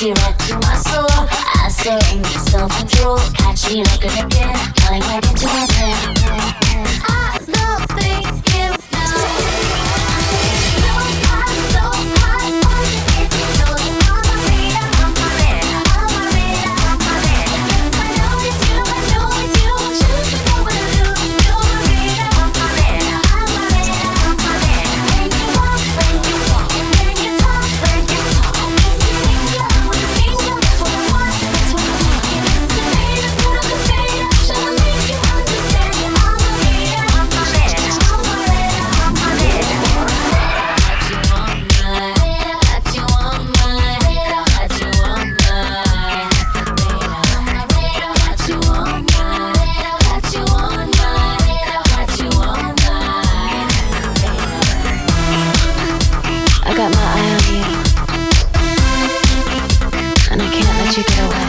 see right through my soul. I surrender self-control. Catch me like a again, falling right into my plan. I don't think you know. So hot, so hot, it's so on my radar, on my radar, on my radar, on my radar. I know it's you, I know it's you. Choose to go with you. You're my radar, on my radar, on my radar, on my radar. When you walk, when you walk, when you talk, when you talk. Finger with a finger, that's what I want, that's what I want. It's the radar, put up the radar. Shall I make you understand? On my radar, on my radar, on my radar, on my radar. Got you on my radar, got you on my radar, got you on my radar, got you on my radar, got you on my radar. I got my eye on you, and I can't let you get away.